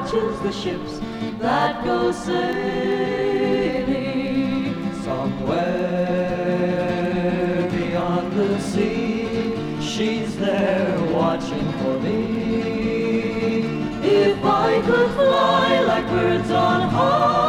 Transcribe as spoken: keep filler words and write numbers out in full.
watches the ships that go sailing somewhere beyond the sea. She's there watching for me. If I could fly like birds on high,